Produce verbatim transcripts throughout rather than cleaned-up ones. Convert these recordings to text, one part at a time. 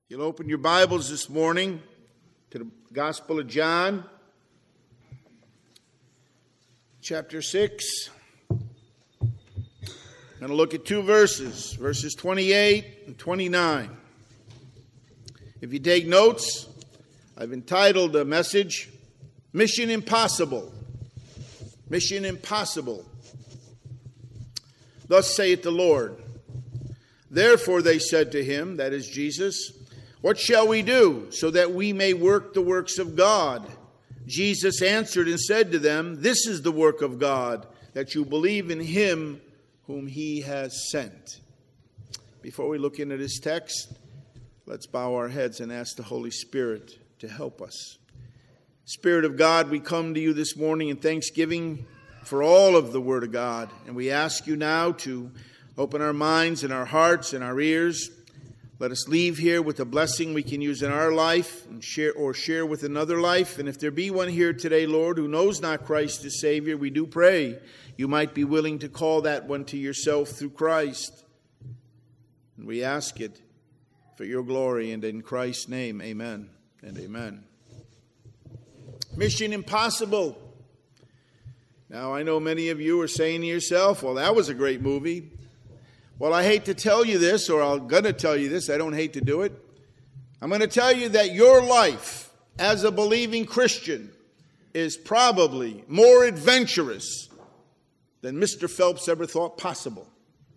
You'll open your Bibles this morning to the Gospel of John, chapter six. I'm going to look at two verses, verses twenty-eight and twenty-nine. If you take notes, I've entitled the message, Mission Impossible. Mission Impossible. Thus saith the Lord. Therefore they said to him, that is Jesus, what shall we do so that we may work the works of God? Jesus answered and said to them, this is the work of God, that you believe in him whom he has sent. Before we look into this text, let's bow our heads and ask the Holy Spirit to help us. Spirit of God, we come to you this morning in thanksgiving for all of the Word of God. And we ask you now to open our minds and our hearts and our ears. Let us leave here with a blessing we can use in our life and share or share with another life. And if there be one here today, Lord, who knows not Christ as Savior, we do pray you might be willing to call that one to yourself through Christ. And we ask it for your glory, and in Christ's name, amen and amen. Mission Impossible. Now, I know many of you are saying to yourself, well, that was a great movie. Well, I hate to tell you this, or I'm going to tell you this. I don't hate to do it. I'm going to tell you that your life as a believing Christian is probably more adventurous than Mister Phelps ever thought possible.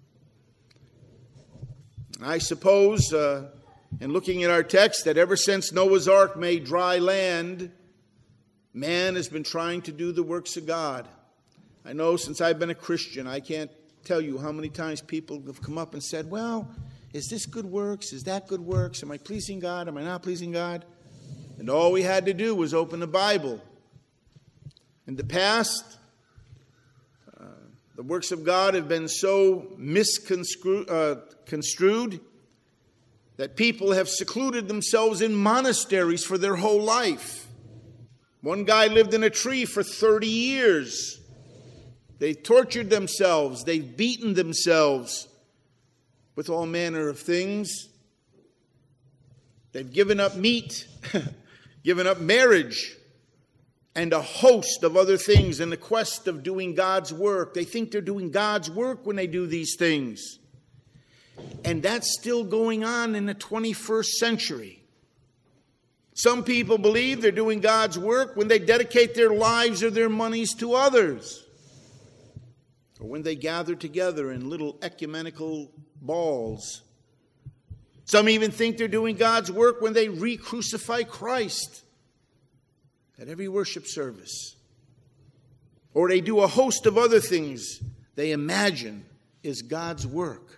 I suppose, uh, in looking at our text, that ever since Noah's Ark made dry land, man has been trying to do the works of God. I know since I've been a Christian, I can't tell you how many times people have come up and said, well, is this good works? Is that good works? Am I pleasing God? Am I not pleasing God? And all we had to do was open the Bible. In the past, uh, the works of God have been so misconstrued uh, construed that people have secluded themselves in monasteries for their whole life. One guy lived in a tree for thirty years. They've tortured themselves. They've beaten themselves with all manner of things. They've given up meat, given up marriage, and a host of other things in the quest of doing God's work. They think they're doing God's work when they do these things. And that's still going on in the twenty-first century. Some people believe they're doing God's work when they dedicate their lives or their monies to others, or when they gather together in little ecumenical balls. Some even think they're doing God's work when they re-crucify Christ at every worship service. Or they do a host of other things they imagine is God's work.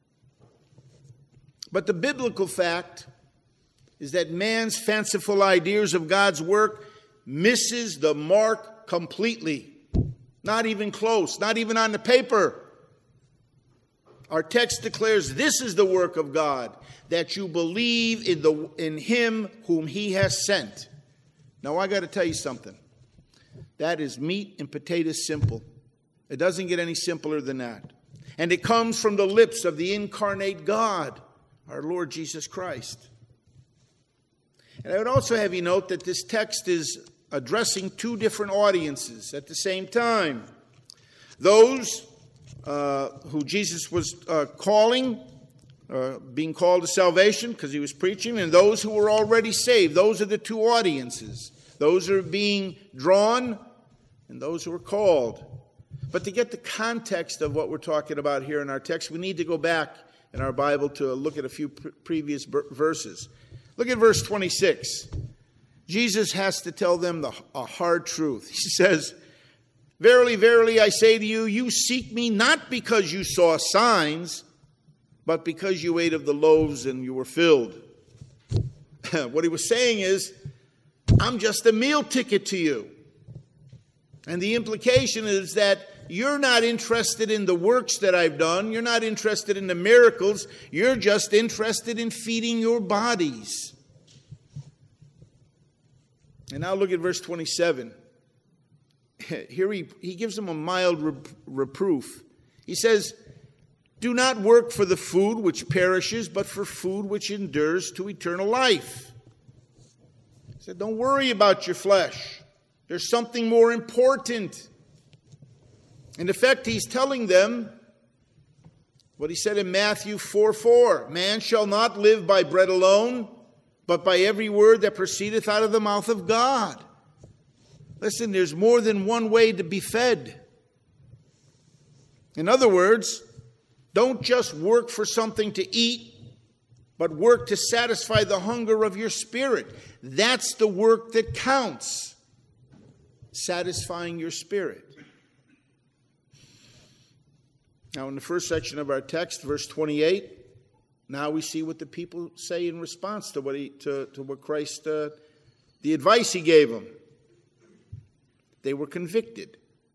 But the biblical fact is that man's fanciful ideas of God's work misses the mark completely. Not even close, not even on the paper. Our text declares this is the work of God, that you believe in the in him whom he has sent. Now I got to tell you something. That is meat and potatoes simple. It doesn't get any simpler than that. And it comes from the lips of the incarnate God, our Lord Jesus Christ. And I would also have you note that this text is addressing two different audiences at the same time. Those uh, who Jesus was uh, calling, uh, being called to salvation because he was preaching, and those who were already saved. Those are the two audiences. Those who are being drawn and those who are called. But to get the context of what we're talking about here in our text, we need to go back in our Bible to look at a few pre- previous b- verses. Look at verse twenty-six. Jesus has to tell them the, a hard truth. He says, verily, verily, I say to you, you seek me not because you saw signs, but because you ate of the loaves and you were filled. What he was saying is, I'm just a meal ticket to you. And the implication is that you're not interested in the works that I've done. You're not interested in the miracles. You're just interested in feeding your bodies. And now look at verse twenty-seven. Here he, he gives them a mild rep- reproof. He says, Do not work for the food which perishes, but for food which endures to eternal life. He said, don't worry about your flesh. There's something more important. In effect, he's telling them what he said in Matthew four four. Man shall not live by bread alone, but by every word that proceedeth out of the mouth of God. Listen, there's more than one way to be fed. In other words, don't just work for something to eat, but work to satisfy the hunger of your spirit. That's the work that counts, satisfying your spirit. Now, in the first section of our text, verse twenty-eight, now we see what the people say in response to what he, to, to what Christ, uh, the advice he gave them. They were convicted.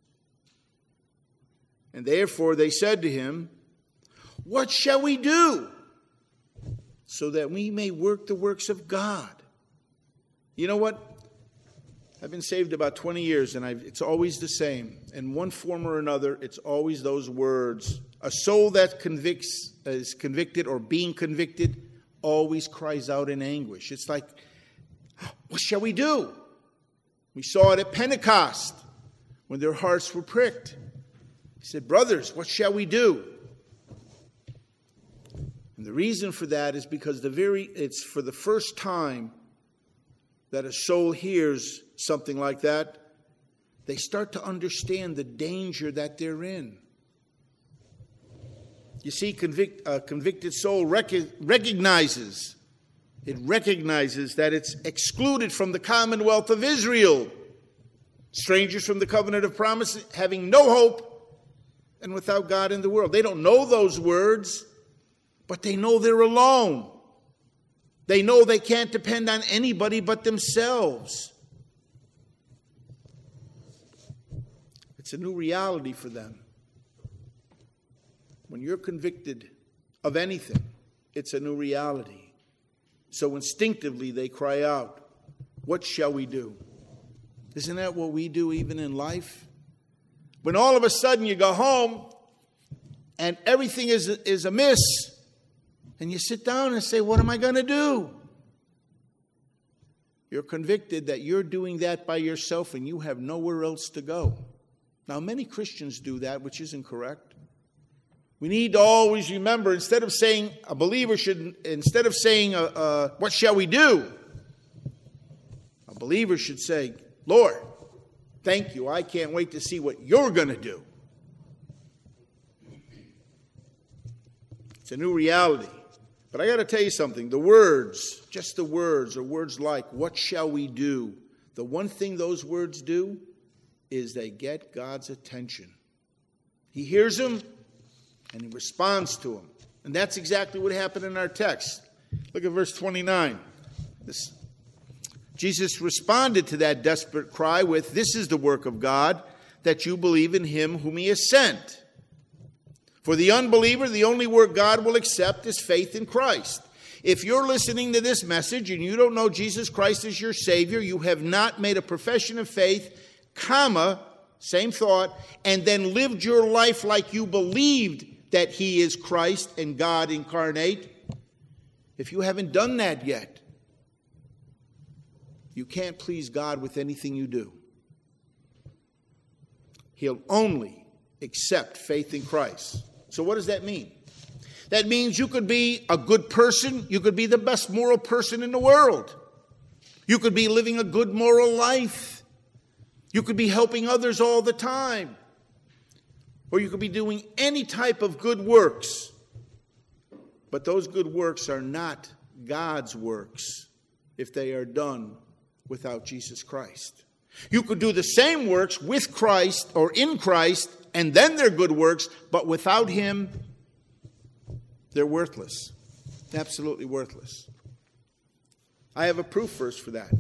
And therefore they said to him, what shall we do so that we may work the works of God? You know what? I've been saved about twenty years, and I've, it's always the same. In one form or another, it's always those words. A soul that convicts, is convicted or being convicted always cries out in anguish. It's like, what shall we do? We saw it at Pentecost when their hearts were pricked. He said, brothers, what shall we do? And the reason for that is because the very it's for the first time that a soul hears something like that, they start to understand the danger that they're in. You see, convict, a convicted soul rec- recognizes, it recognizes that it's excluded from the commonwealth of Israel. Strangers from the covenant of promise, having no hope, and without God in the world. They don't know those words, but they know they're alone. They know they can't depend on anybody but themselves. It's a new reality for them. When you're convicted of anything, it's a new reality. So instinctively they cry out, what shall we do? Isn't that what we do even in life? When all of a sudden you go home and everything is, is amiss, and you sit down and say, what am I going to do? You're convicted that you're doing that by yourself and you have nowhere else to go. Now, many Christians do that, which isn't correct. We need to always remember, instead of saying, a believer should, instead of saying, uh, uh, what shall we do? A believer should say, Lord, thank you. I can't wait to see what you're going to do. It's a new reality. But I got to tell you something. The words, just the words, or words like, what shall we do? The one thing those words do is they get God's attention. He hears them and he responds to them. And that's exactly what happened in our text. Look at verse twenty-nine. This, Jesus responded to that desperate cry with, this is the work of God, that you believe in him whom he has sent. For the unbeliever, the only work God will accept is faith in Christ. If you're listening to this message and you don't know Jesus Christ as your Savior, you have not made a profession of faith, comma, same thought, and then lived your life like you believed that he is Christ and God incarnate. If you haven't done that yet, you can't please God with anything you do. He'll only accept faith in Christ. So what does that mean? That means you could be a good person. You could be the best moral person in the world. You could be living a good moral life. You could be helping others all the time. Or you could be doing any type of good works. But those good works are not God's works if they are done without Jesus Christ. You could do the same works with Christ or in Christ, and then they're good works, but without him, they're worthless. Absolutely worthless. I have a proof verse for that.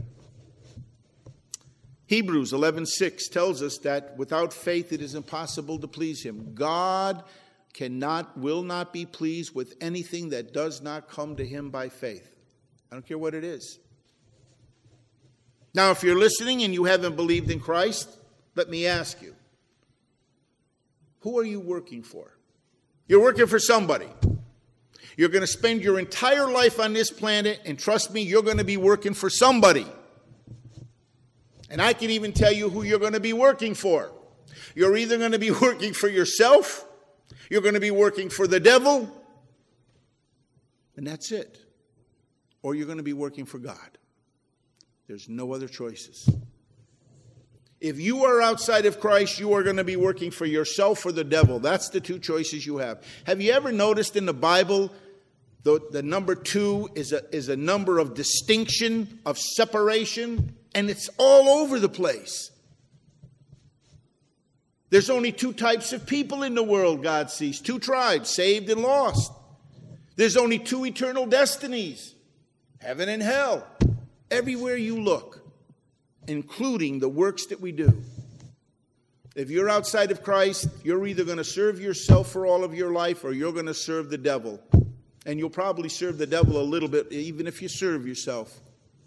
Hebrews eleven six tells us that without faith it is impossible to please him. God cannot, will not be pleased with anything that does not come to him by faith. I don't care what it is. Now, if you're listening and you haven't believed in Christ, let me ask you, who are you working for? You're working for somebody. You're going to spend your entire life on this planet, and trust me, you're going to be working for somebody. And I can even tell you who you're going to be working for. You're either going to be working for yourself, you're going to be working for the devil, and that's it. Or you're going to be working for God. There's no other choices. If you are outside of Christ, you are going to be working for yourself or the devil. That's the two choices you have. Have you ever noticed in the Bible, the, the number two is a, is a number of distinction, of separation, and it's all over the place. There's only two types of people in the world God sees. Two tribes, saved and lost. There's only two eternal destinies, heaven and hell. Everywhere you look, including the works that we do. If you're outside of Christ, you're either going to serve yourself for all of your life or you're going to serve the devil. And you'll probably serve the devil a little bit, even if you serve yourself.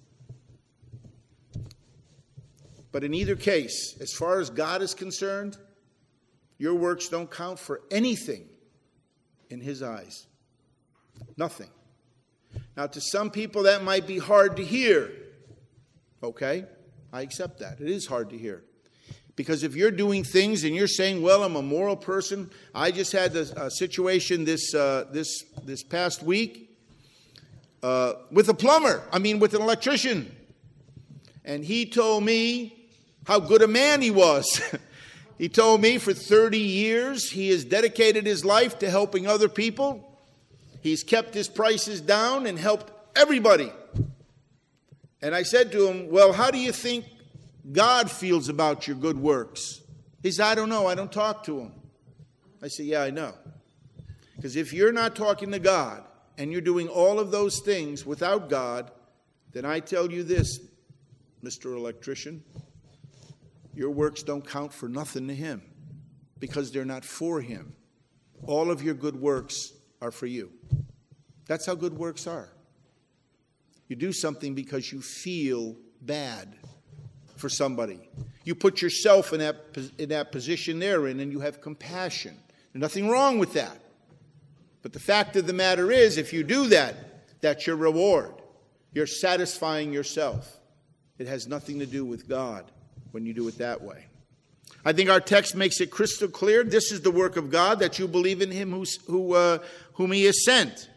But in either case, as far as God is concerned, your works don't count for anything in His eyes. Nothing. Now, to some people, that might be hard to hear. Okay? I accept that. It is hard to hear. Because if you're doing things and you're saying, well, I'm a moral person. I just had a, a situation this, uh, this, this past week uh, with a plumber. I mean, with an electrician. And he told me how good a man he was. He told me for thirty years he has dedicated his life to helping other people. He's kept his prices down and helped everybody. And I said to him, well, how do you think God feels about your good works? He said, I don't know. I don't talk to him. I said, yeah, I know. Because if you're not talking to God and you're doing all of those things without God, then I tell you this, Mister Electrician, your works don't count for nothing to Him because they're not for Him. All of your good works are for you. That's how good works are. You do something because you feel bad for somebody. You put yourself in that, in that position they're in, and you have compassion. There's nothing wrong with that. But the fact of the matter is, if you do that, that's your reward. You're satisfying yourself. It has nothing to do with God when you do it that way. I think our text makes it crystal clear. This is the work of God, that you believe in Him who's, who, uh, whom He has sent.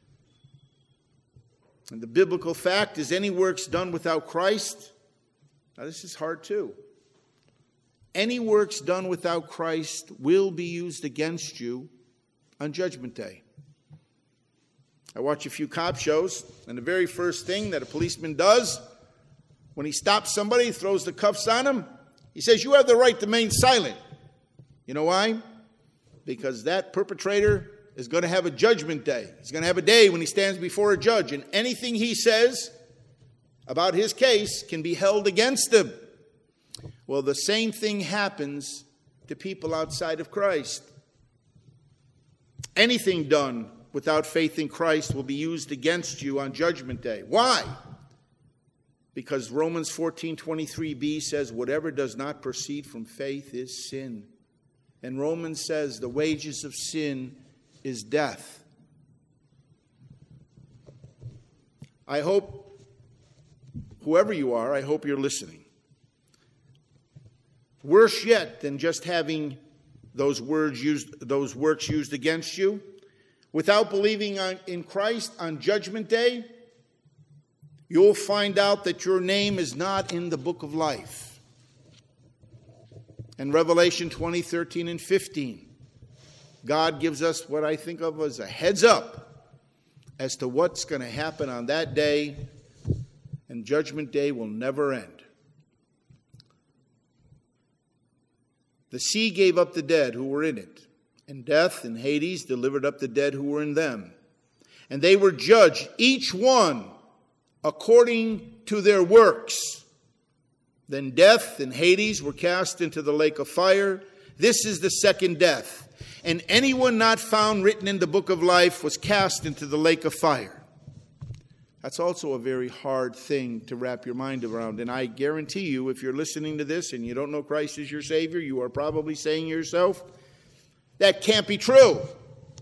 And the biblical fact is any works done without Christ. Now this is hard too. Any works done without Christ will be used against you on Judgment Day. I watch a few cop shows, and the very first thing that a policeman does when he stops somebody, throws the cuffs on him, he says, you have the right to remain silent. You know why? Because that perpetrator is going to have a judgment day. He's going to have a day when he stands before a judge, and anything he says about his case can be held against him. Well, the same thing happens to people outside of Christ. Anything done without faith in Christ will be used against you on Judgment Day. Why? Because Romans fourteen twenty-three b says, whatever does not proceed from faith is sin. And Romans says the wages of sin is death. I hope, whoever you are, I hope you're listening. Worse yet than just having those words used, those works used against you, without believing on, in Christ on Judgment Day, you'll find out that your name is not in the book of life. In Revelation twenty, thirteen, and fifteen, God gives us what I think of as a heads up as to what's going to happen on that day, and Judgment Day will never end. The sea gave up the dead who were in it, and death and Hades delivered up the dead who were in them. And they were judged, each one according to their works. Then death and Hades were cast into the lake of fire. This is the second death. And anyone not found written in the book of life was cast into the lake of fire. That's also a very hard thing to wrap your mind around. And I guarantee you, if you're listening to this and you don't know Christ as your Savior, you are probably saying to yourself, that can't be true.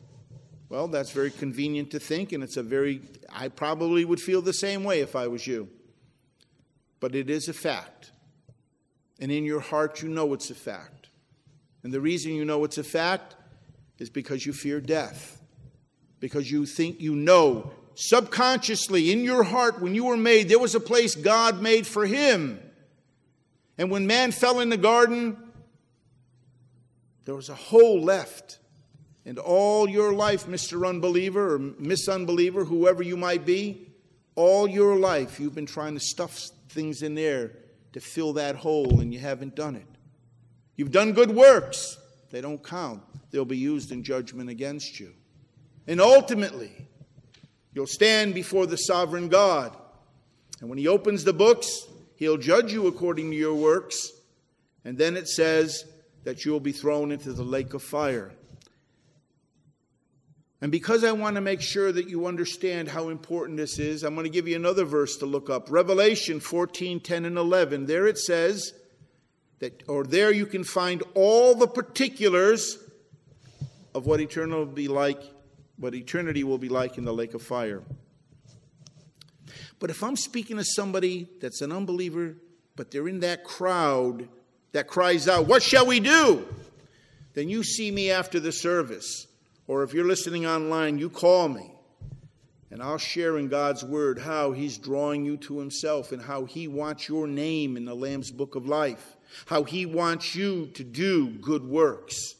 Well, that's very convenient to think, and it's a very, I probably would feel the same way if I was you. But it is a fact. And in your heart, you know it's a fact. And the reason you know it's a fact is because you fear death. Because you think you know subconsciously in your heart when you were made, there was a place God made for him. And when man fell in the garden, there was a hole left. And all your life, Mister Unbeliever or Miss Unbeliever, whoever you might be, all your life you've been trying to stuff things in there to fill that hole, and you haven't done it. You've done good works. They don't count. They'll be used in judgment against you. And ultimately, you'll stand before the sovereign God. And when he opens the books, he'll judge you according to your works. And then it says that you'll be thrown into the lake of fire. And because I want to make sure that you understand how important this is, I'm going to give you another verse to look up. Revelation fourteen, ten, and eleven. There it says that, or there you can find all the particulars of what eternity will be like, what eternity will be like in the lake of fire. But if I'm speaking to somebody that's an unbeliever, but they're in that crowd that cries out, "What shall we do?" Then you see me after the service. Or if you're listening online, you call me. And I'll share in God's word how he's drawing you to himself and how he wants your name in the Lamb's Book of Life. How he wants you to do good works.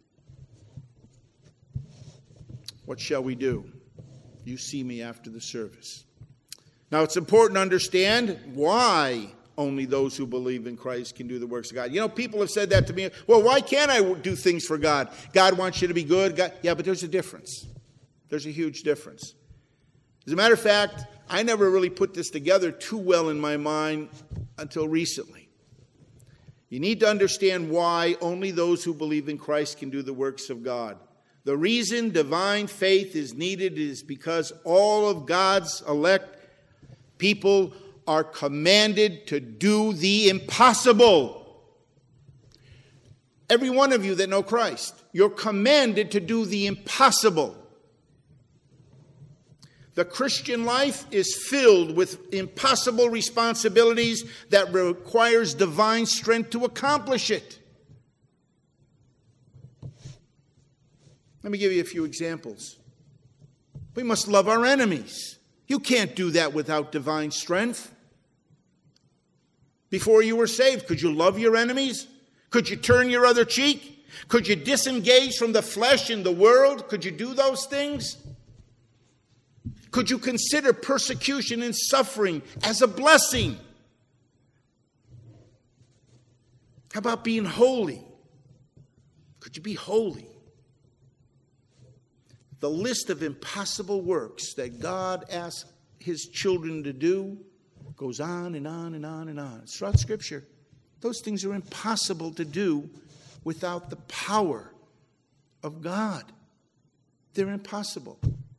What shall we do? You see me after the service. Now it's important to understand why only those who believe in Christ can do the works of God. You know, people have said that to me. Well, why can't I do things for God? God wants you to be good. God, yeah, but there's a difference. There's a huge difference. As a matter of fact, I never really put this together too well in my mind until recently. You need to understand why only those who believe in Christ can do the works of God. The reason divine faith is needed is because all of God's elect people are commanded to do the impossible. Every one of you that know Christ, you're commanded to do the impossible. The Christian life is filled with impossible responsibilities that requires divine strength to accomplish it. Let me give you a few examples. We must love our enemies. You can't do that without divine strength. Before you were saved, could you love your enemies? Could you turn your other cheek? Could you disengage from the flesh and the world? Could you do those things? Could you consider persecution and suffering as a blessing? How about being holy? Could you be holy? The list of impossible works that God asks his children to do goes on and on and on and on. It's throughout Scripture. Those things are impossible to do without the power of God. They're impossible.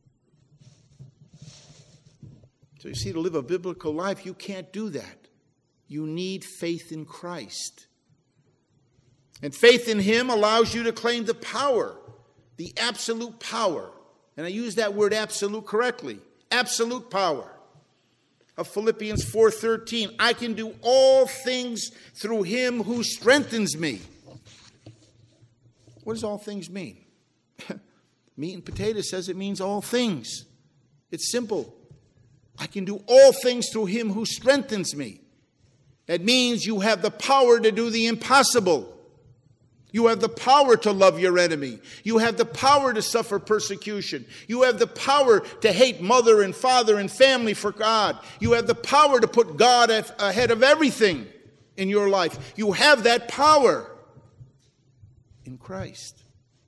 So you see, to live a biblical life, you can't do that. You need faith in Christ. And faith in him allows you to claim the power, the absolute power. And I use that word absolute correctly. Absolute power. Of Philippians four thirteen, I can do all things through him who strengthens me. What does all things mean? Meat and potato says it means all things. It's simple. I can do all things through him who strengthens me. That means you have the power to do the impossible. You have the power to love your enemy. You have the power to suffer persecution. You have the power to hate mother and father and family for God. You have the power to put God ahead of everything in your life. You have that power in Christ.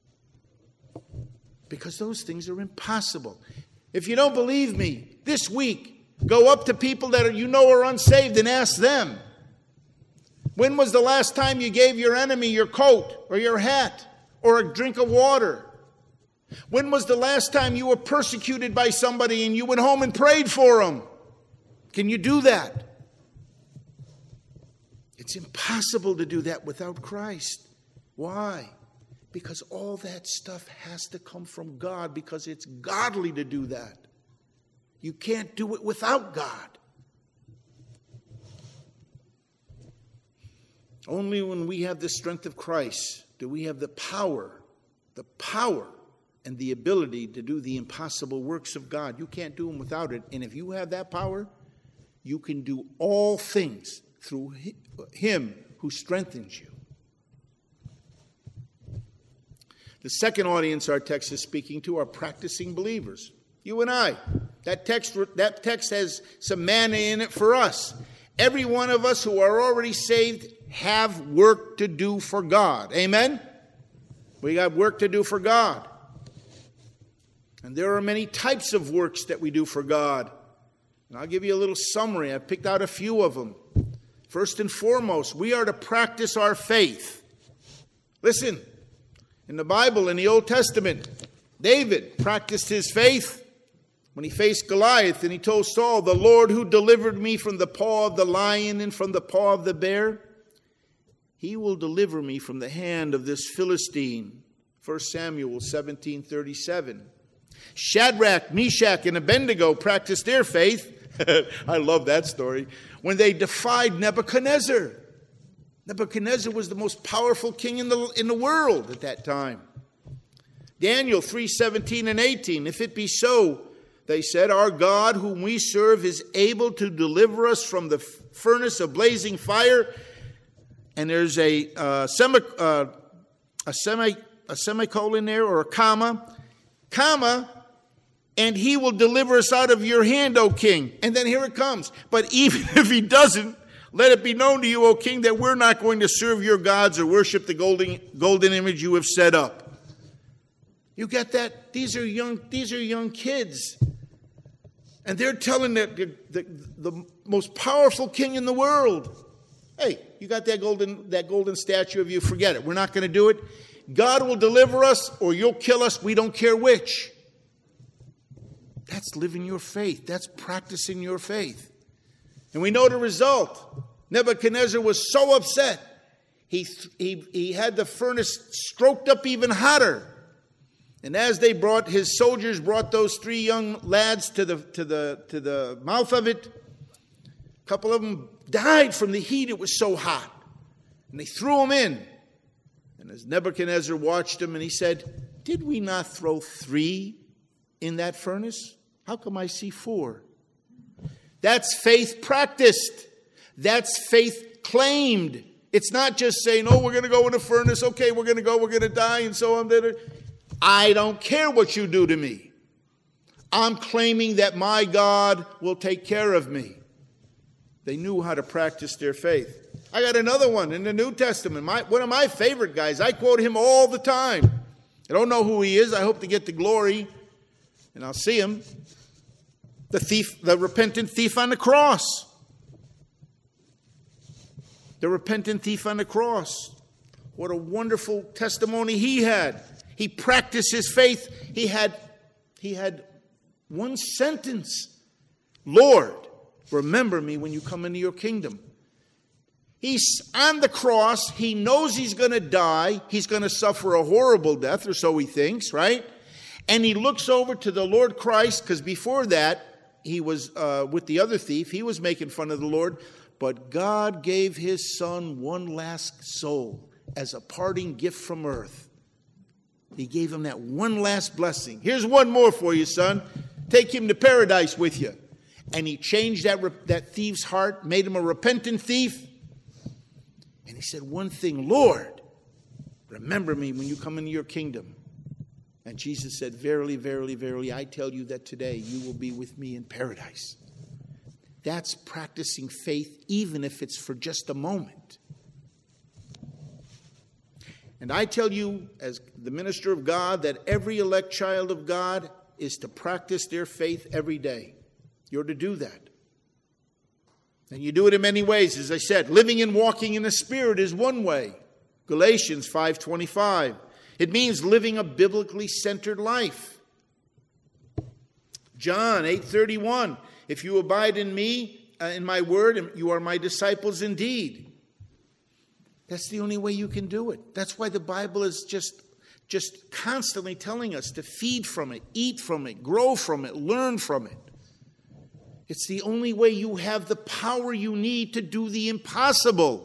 Because those things are impossible. If you don't believe me, this week, go up to people that are, you know are unsaved and ask them. When was the last time you gave your enemy your coat or your hat or a drink of water? When was the last time you were persecuted by somebody and you went home and prayed for them? Can you do that? It's impossible to do that without Christ. Why? Because all that stuff has to come from God, because it's godly to do that. You can't do it without God. Only when we have the strength of Christ do we have the power, the power and the ability to do the impossible works of God. You can't do them without it. And if you have that power, you can do all things through Him who strengthens you. The second audience our text is speaking to are practicing believers. You and I. That text, that text has some manna in it for us. Every one of us who are already saved have work to do for God. Amen? We got work to do for God. And there are many types of works that we do for God. And I'll give you a little summary. I've picked out a few of them. First and foremost, we are to practice our faith. Listen. In the Bible, in the Old Testament, David practiced his faith when he faced Goliath, and he told Saul, "The Lord who delivered me from the paw of the lion and from the paw of the bear, He will deliver me from the hand of this Philistine." First Samuel seventeen thirty-seven. Shadrach, Meshach, and Abednego practiced their faith. I love that story. When they defied Nebuchadnezzar. Nebuchadnezzar was the most powerful king in the, in the world at that time. Daniel three seventeen and eighteen. If it be so, they said, our God whom we serve is able to deliver us from the furnace of blazing fire. And there's a uh, semi, uh, a semi, a semicolon there, or a comma, comma, and He will deliver us out of your hand, O king. And then here it comes. But even if He doesn't, let it be known to you, O king, that we're not going to serve your gods or worship the golden, golden image you have set up. You get that? These are young, these are young kids. And they're telling the, the, the, the most powerful king in the world, hey, you got that golden, that golden statue of you, forget it. We're not going to do it. God will deliver us or you'll kill us. We don't care which. That's living your faith. That's practicing your faith. And we know the result. Nebuchadnezzar was so upset. He, he, he had the furnace stroked up even hotter. And as they brought, his soldiers brought those three young lads to the, to the, to the mouth of it, a couple of them died from the heat. It was so hot. And they threw them in. And as Nebuchadnezzar watched them, and he said, did we not throw three in that furnace? How come I see four? That's faith practiced. That's faith claimed. It's not just saying, oh, we're going to go in the furnace. Okay, we're going to go, we're going to die, and so on. I don't care what you do to me. I'm claiming that my God will take care of me. They knew how to practice their faith. I got another one in the New Testament. My, one of my favorite guys. I quote him all the time. I don't know who he is. I hope to get the glory, and I'll see him. The thief, the repentant thief on the cross. The repentant thief on the cross. What a wonderful testimony he had. He practiced his faith. He had, he had one sentence. Lord, remember me when you come into your kingdom. He's on the cross. He knows he's going to die. He's going to suffer a horrible death, or so he thinks, right? And he looks over to the Lord Christ, because before that, he was uh, with the other thief. He was making fun of the Lord. But God gave his son one last soul as a parting gift from earth. He gave him that one last blessing. Here's one more for you, son. Take him to paradise with you. And he changed that, that thief's heart, made him a repentant thief. And he said one thing, Lord, remember me when you come into your kingdom. And Jesus said, verily, verily, verily, I tell you that today you will be with me in paradise. That's practicing faith, even if it's for just a moment. And I tell you, as the minister of God, that every elect child of God is to practice their faith every day. You're to do that. And you do it in many ways. As I said, living and walking in the Spirit is one way. Galatians five twenty-five. It means living a biblically centered life. John eight thirty-one. If you abide in me, uh, in my word, you are my disciples indeed. That's the only way you can do it. That's why the Bible is just just constantly telling us to feed from it, eat from it, grow from it, learn from it. It's the only way you have the power you need to do the impossible.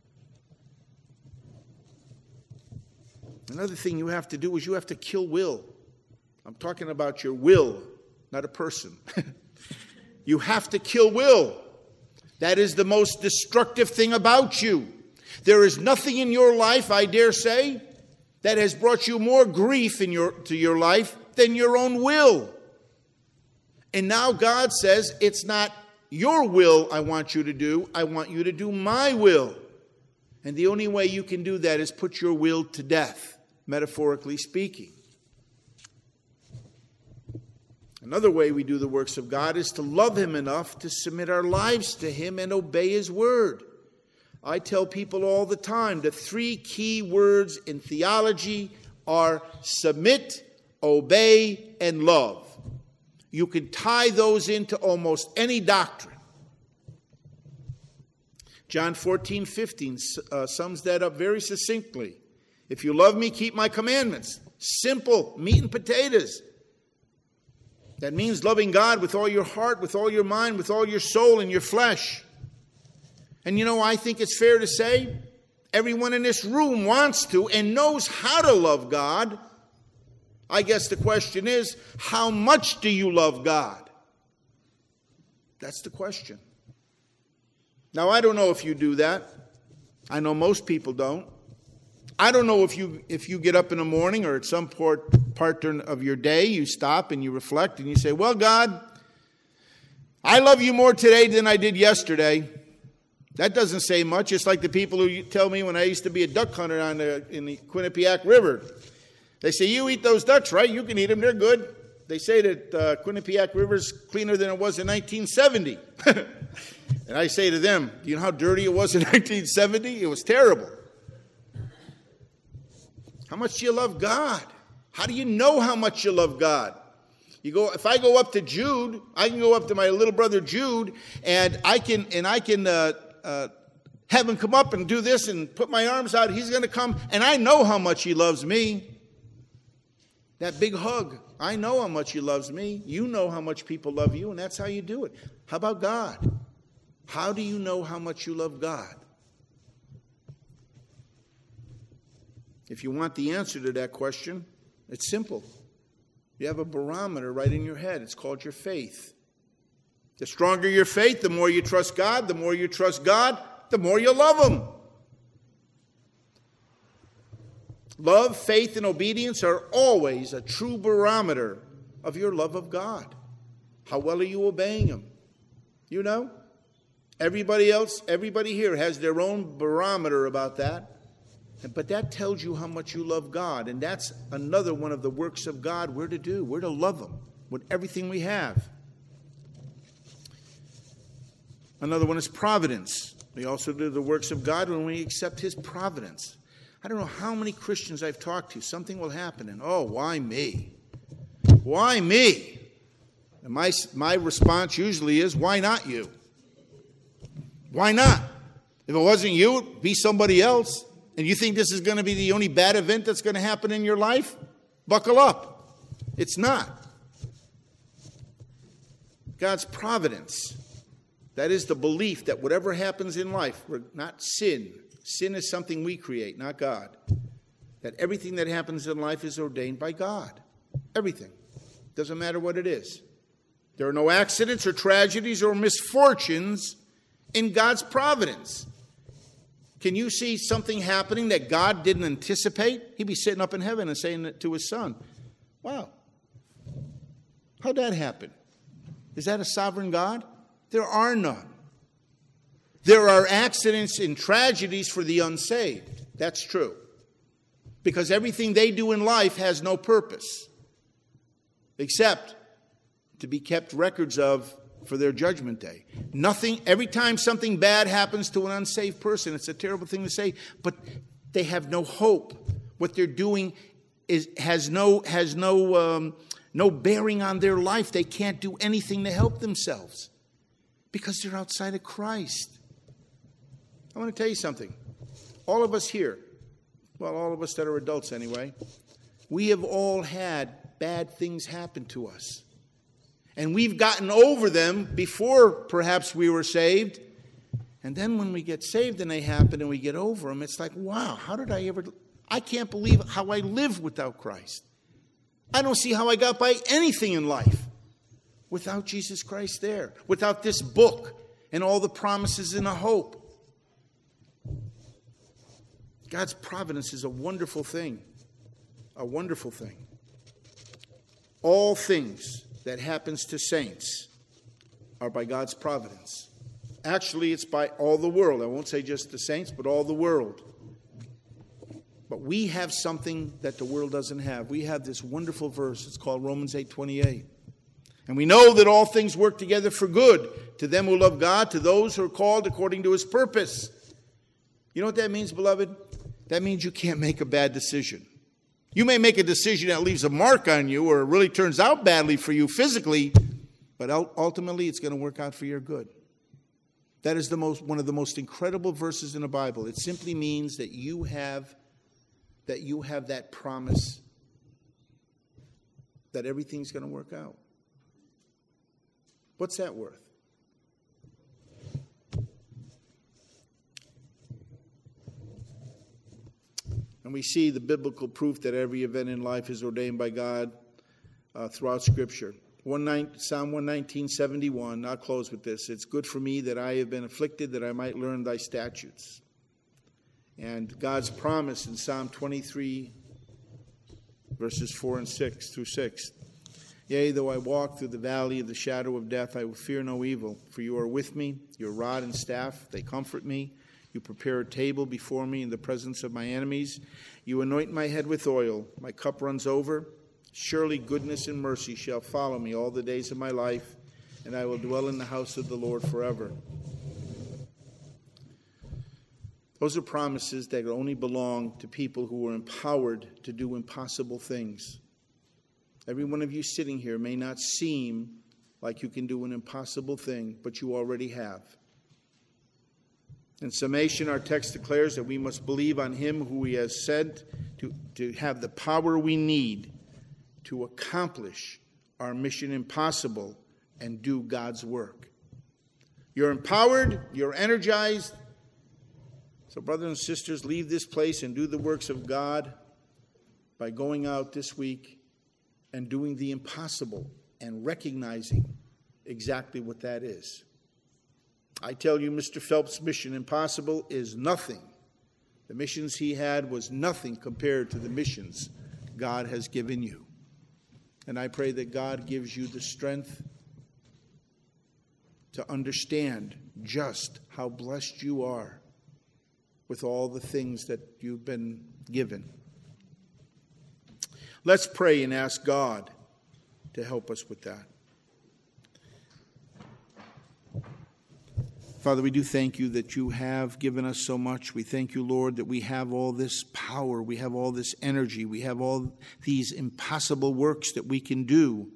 Another thing you have to do is you have to kill will. I'm talking about your will, not a person. You have to kill will. That is the most destructive thing about you. There is nothing in your life, I dare say, that has brought you more grief in your, to your life than your own will. And now God says, it's not your will I want you to do, I want you to do my will. And the only way you can do that is put your will to death, metaphorically speaking. Another way we do the works of God is to love Him enough to submit our lives to Him and obey His word. I tell people all the time, the three key words in theology are submit, obey, and love. You can tie those into almost any doctrine. John fourteen fifteen uh, sums that up very succinctly. If you love me, keep my commandments. Simple, meat and potatoes. That means loving God with all your heart, with all your mind, with all your soul and your flesh. And you know, I think it's fair to say everyone in this room wants to and knows how to love God. I guess the question is, how much do you love God? That's the question. Now, I don't know if you do that. I know most people don't. I don't know if you if you get up in the morning or at some part, part of your day, you stop and you reflect and you say, well, God, I love you more today than I did yesterday. That doesn't say much. It's like the people who tell me when I used to be a duck hunter on the, in the Quinnipiac River. They say, you eat those ducks, right? You can eat them. They're good. They say that uh, Quinnipiac River's cleaner than it was in nineteen seventy. And I say to them, do you know how dirty it was in nineteen seventy? It was terrible. How much do you love God? How do you know how much you love God? You go. If I go up to Jude, I can go up to my little brother Jude, and I can and I can uh, uh, have him come up and do this and put my arms out. He's going to come, and I know how much he loves me. That big hug. I know how much he loves me. You know how much people love you, and that's how you do it. How about God? How do you know how much you love God? If you want the answer to that question, it's simple. You have a barometer right in your head. It's called your faith. The stronger your faith, the more you trust God. The more you trust God, the more you love Him. Love, faith, and obedience are always a true barometer of your love of God. How well are you obeying Him? You know? Everybody else, everybody here has their own barometer about that. But that tells you how much you love God. And that's another one of the works of God we're to do. We're to love Him with everything we have. Another one is providence. We also do the works of God when we accept His providence. I don't know how many Christians I've talked to. Something will happen and, oh, why me? Why me? And my, my response usually is, why not you? Why not? If it wasn't you, it'd be somebody else. And you think this is going to be the only bad event that's going to happen in your life? Buckle up. It's not. God's providence. That is the belief that whatever happens in life, not sin. Sin is something we create, not God. That everything that happens in life is ordained by God. Everything. Doesn't matter what it is. There are no accidents or tragedies or misfortunes in God's providence. Can you see something happening that God didn't anticipate? He'd be sitting up in heaven and saying it to His Son. Wow. How'd that happen? Is that a sovereign God? There are none. There are accidents and tragedies for the unsaved. That's true. Because everything they do in life has no purpose except to be kept records of for their judgment day. Nothing, every time something bad happens to an unsaved person, it's a terrible thing to say, but they have no hope. What they're doing is has no has no um, no bearing on their life. They can't do anything to help themselves because they're outside of Christ. I want to tell you something. All of us here, well, all of us that are adults anyway, We have all had bad things happen to us. And we've gotten over them before perhaps we were saved. And then when we get saved and they happen and we get over them, it's like, wow, how did I ever... I can't believe how I live without Christ. I don't see how I got by anything in life without Jesus Christ there, without this book and all the promises and the hope. God's providence is a wonderful thing, a wonderful thing. All things that happens to saints are by God's providence. Actually, it's by all the world. I won't say just the saints, but all the world. But we have something that the world doesn't have. We have this wonderful verse. It's called Romans eight twenty-eight. And we know that all things work together for good to them who love God, to those who are called according to his purpose. You know what that means, beloved? That means you can't make a bad decision. You may make a decision that leaves a mark on you or it really turns out badly for you physically, but ultimately it's going to work out for your good. That is the most one of the most incredible verses in the Bible. It simply means that you have that you have that promise that everything's going to work out. What's that worth? And we see the biblical proof that every event in life is ordained by God uh, throughout Scripture. Psalm one nineteen, seventy-one, I'll close with this. It's good for me that I have been afflicted, that I might learn thy statutes. And God's promise in Psalm twenty-three, verses four and six through six. Yea, though I walk through the valley of the shadow of death, I will fear no evil, for you are with me. Your rod and staff, they comfort me. You prepare a table before me in the presence of my enemies. You anoint my head with oil. My cup runs over. Surely goodness and mercy shall follow me all the days of my life, and I will dwell in the house of the Lord forever. Those are promises that only belong to people who are empowered to do impossible things. Every one of you sitting here may not seem like you can do an impossible thing, but you already have. In summation, our text declares that we must believe on him who he has sent to, to have the power we need to accomplish our mission impossible and do God's work. You're empowered, you're energized. So brothers and sisters, leave this place and do the works of God by going out this week and doing the impossible and recognizing exactly what that is. I tell you, Mister Phelps' mission impossible is nothing. The missions he had was nothing compared to the missions God has given you. And I pray that God gives you the strength to understand just how blessed you are with all the things that you've been given. Let's pray and ask God to help us with that. Father, we do thank you that you have given us so much. We thank you, Lord, that we have all this power, we have all this energy, we have all these impossible works that we can do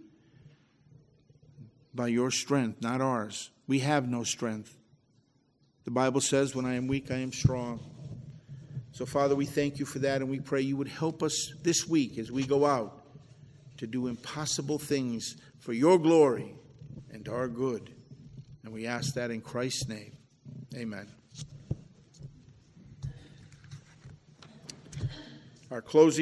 by your strength, not ours. We have no strength. The Bible says, when I am weak, I am strong. So, Father, we thank you for that, and we pray you would help us this week as we go out to do impossible things for your glory and our good. And we ask that in Christ's name. Amen. Our closing